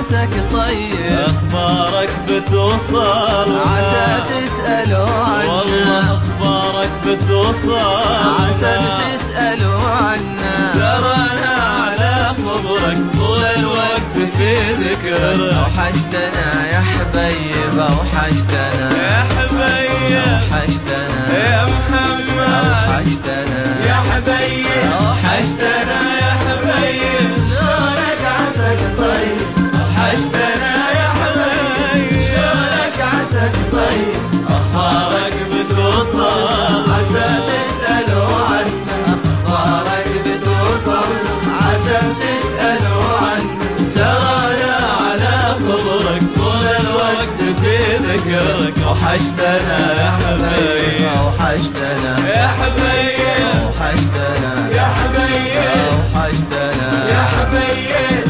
عساك طيب، أخبارك بتوصل عسى تسألوا عنا، والله أخبارك بتوصل عسى بتسألوا عنا. ترانا على خبرك طول الوقت في ذكرك. أوحشتنا يا حبيب، أوحشتنا يا حبيب، أوحشتنا يا محمد، أوحشتنا يا حبيب، أوحشتنا يا حبيب. شلونك عساك طيب، وحشتنا يا حبيب، شلونك عساك طيب. أخبارك بتوصل عسى تسألوا عنا، أخبارك بتوصل عسى تسألوا عنا. ترانا على خبرك طول الوقت في ذكرك. وحشتنا يا حبيب، أوحشتنا يا حبيب، أوحشتنا يا حبيب، أوحشتنا يا حبيب.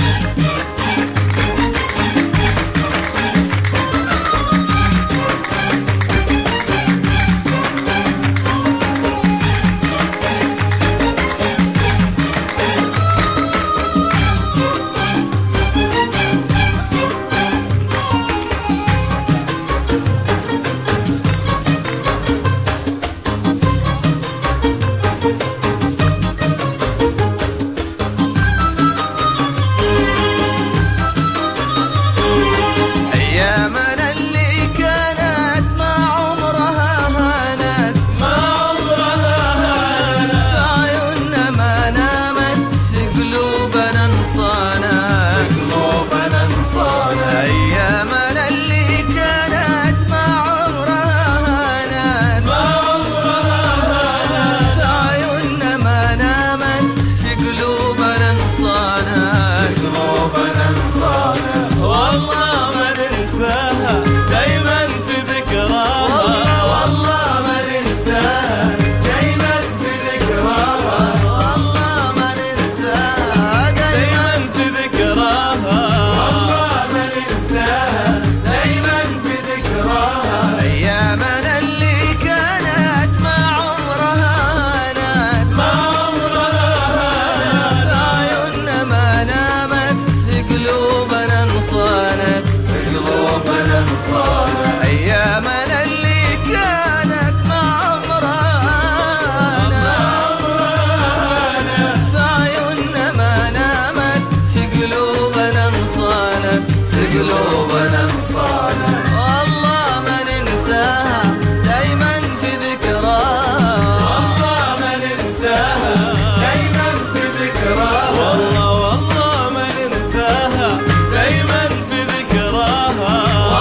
أيامنا اللي كانت مع عمرنا، في عيوننا ما نامت، في قلوبنا انصانت، في قلوبنا انصانت. والله ما ننساها دايما في ذكراها، والله ما ننساها دايما في ذكراها. والله ما ننساها دايما في ذكراها.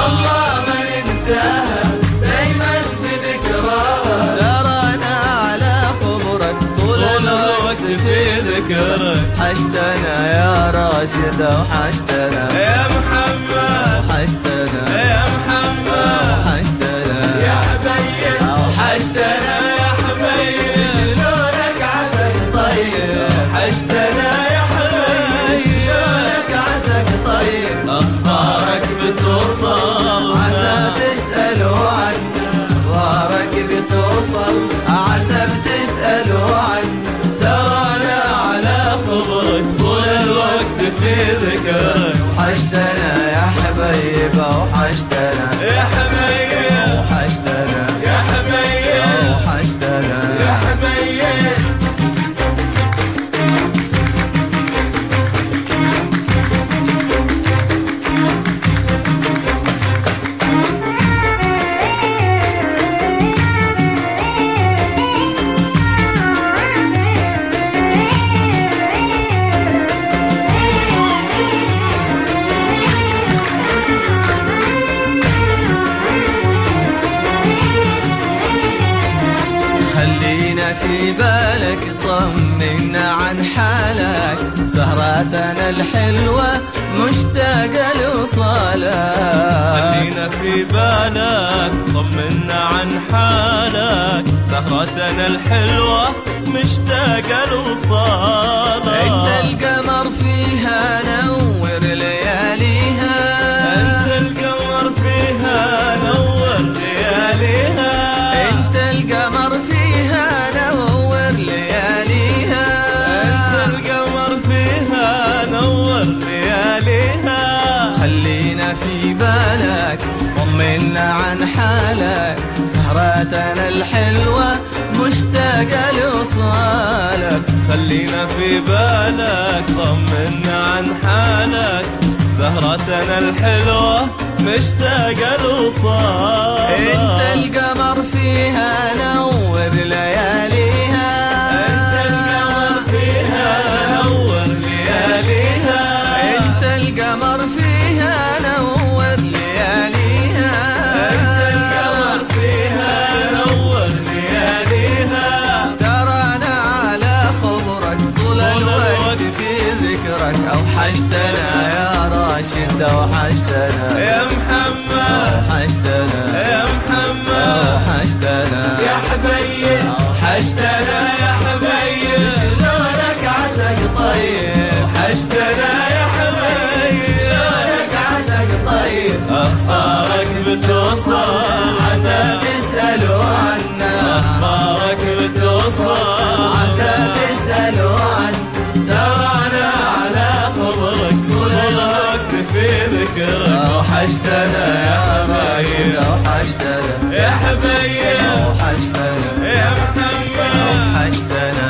دايما في ذكراها. ترانا على خبرك طول الوقت في ذكرك. وحشتنا يا راشد، وحشتنا يا محمد، وحشتنا يا محمد، وحشتنا يا حبيب، وحشتنا يا حبيب. شلونك عساك طيب، وحشتنا يا حبيب، شلونك عساك طيب. أخبارك بتوصل عسى تسألوا عنا، أخبارك بتوصل عسى بتسألوا عنا. ترانا على خبرك طول الوقت في ذكرك. وحشتنا يا حبيب، وحشتنا يا حبيب، وحشتنا يا حبيب، وحشتنا يا حبيب. خلينا في بالك، طمنا عن حالك، سهراتنا الحلوة مشتاقة لوصالك. خلينا في بالك، طمنا عن حالك، سهرتنا الحلوة مشتاقة لوصالك. انت القمر فيها نور لياليها، انت القمر فيها نور لياليها، انت القمر فيها نور لياليها، انت القمر فيها نور لياليها. في بالك، طمنا عن حالك، سهرتنا الحلوة مشتاقة لوصالك. خلينا في بالك، طمنا عن حالك، سهرتنا الحلوة مشتاقة لوصالك. انت القمر فيها نور لياليها، انت القمر فيها نور لياليها، انت القمر فيها نور لياليها، انت القمر فيها نور لياليها. ترانا على خبرك طول الوقت في ذكرك، اوحشتنا يا راشد اوحشتنا يا محمد، اوحشتنا يا محمد، اوحشتنا يا حبيب، اوحشتنا يا حبيب، شلونك عساك طيب، وحشتنا يا حبيب، شلونك عساك طيب، اخبارك بتوصل، عسى تسألوا عنا، اخبارك بتوصل، عسى تسألوا عنا، ترانا على خبرك طول الوقت في ذكرك. اوحشتنا يا راشد اوحشتنا يا حبيب، اوحشتنا يا محمد، اوحشتنا